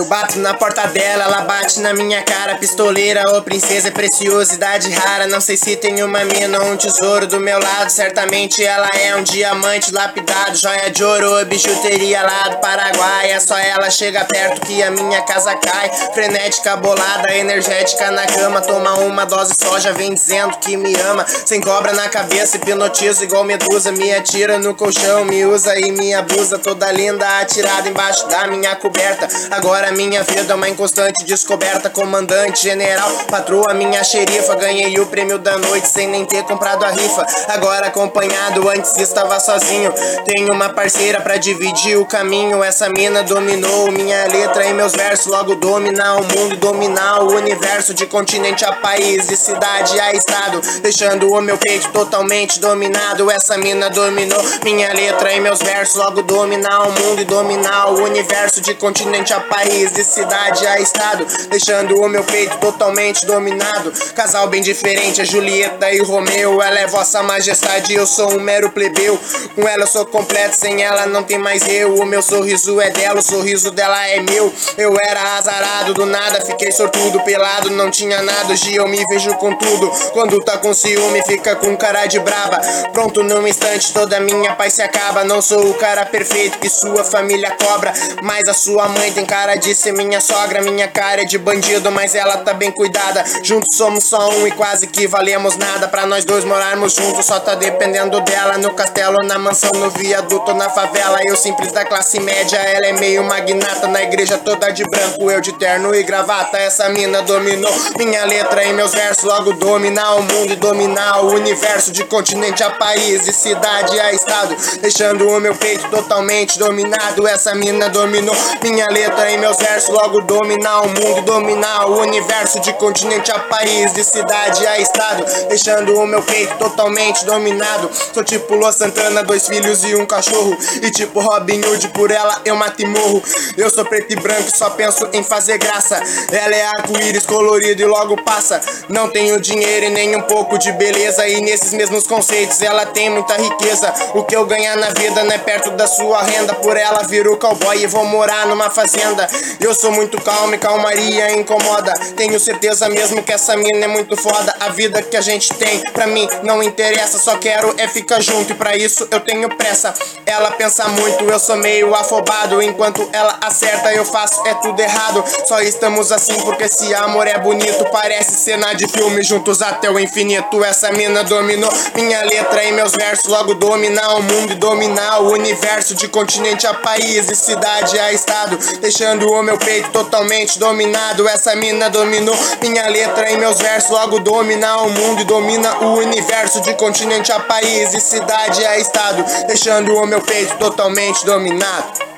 Eu bato na porta dela, ela bate na minha cara. Pistoleira ou princesa é preciosidade rara. Não sei se tem uma mina ou um tesouro do meu lado. Certamente ela é um diamante lapidado, joia de ouro ou bijuteria lá do Paraguai. É só ela chega perto que a minha casa cai. Frenética, bolada, energética na cama. Toma uma dose só, já vem dizendo que me ama. Sem cobra na cabeça, hipnotizo igual medusa. Me atira no colchão, me usa e me abusa. Toda linda, atirada embaixo da minha coberta. Agora minha vida é uma inconstante descoberta. Comandante, general, patroa, minha xerifa. Ganhei o prêmio da noite sem nem ter comprado a rifa. Agora acompanhado, antes estava sozinho. Tenho uma parceira pra dividir o caminho. Essa mina dominou minha letra e meus versos. Logo dominar o mundo, dominar o universo. De continente a país, de cidade a estado, deixando o meu peito totalmente dominado. Essa mina dominou minha letra e meus versos. Logo dominar o mundo e dominar o universo. De continente a país, de cidade a estado, deixando o meu peito totalmente dominado. Casal bem diferente, a Julieta e Romeu. Ela é vossa majestade, eu sou um mero plebeu. Com ela eu sou completo, sem ela não tem mais eu. O meu sorriso é dela, o sorriso dela é meu. Eu era azarado, do nada fiquei sortudo, pelado, não tinha nada. Hoje eu me vejo com tudo. Quando tá com ciúme fica com cara de braba. Pronto, num instante toda minha paz se acaba. Não sou o cara perfeito que sua família cobra, mas a sua mãe tem cara de ser minha sogra. Minha cara é de bandido, mas ela tá bem cuidada. Juntos somos só um e quase que valemos nada. Pra nós dois morarmos juntos só tá dependendo dela. No castelo, na mansão, no viaduto, na favela. Eu simples da classe média, ela é meio magnata. Na igreja toda de branco, eu de terno e gravata. Essa mina dominou minha letra e meus versos. Logo dominar o mundo e dominar o universo. De continente a país, de cidade a estado, deixando o meu peito totalmente dominado. Essa mina dominou minha letra e meus versos. Logo dominar o mundo e dominar o universo. De continente a país, de cidade a estado, deixando o meu peito totalmente dominado. Sou tipo Lua Santana, 2 filhos e um cachorro. E tipo Robin Hood, por ela eu mato e morro. Eu sou preto e branco e só penso em fazer graça. Ela é arco-íris colorido e logo passa. Não tenho dinheiro e nem um pouco de beleza, e nesses mesmos conceitos ela tem muita riqueza. O que eu ganhar na vida não é perto da sua renda. Por ela viro cowboy e vou morar numa fazenda. Eu sou muito calmo e calmaria incomoda. Tenho certeza mesmo que essa mina é muito foda. A vida que a gente tem pra mim não interessa. Só quero é ficar junto e pra isso eu tenho pressa. Ela pensa muito, eu sou meio afobado. Enquanto ela acerta eu faço é tudo errado. Só estamos assim porque esse amor é bonito. Parece cena de filme, juntos até o infinito. Essa mina dominou minha letra e meus versos. Logo dominar o mundo e dominar o universo. De continente a país, de cidade a estado, deixando o meu peito totalmente dominado. Essa mina dominou minha letra e meus versos. Logo dominar o mundo e domina o universo. De continente a país, de cidade a estado, deixando o meu peito totalmente dominado.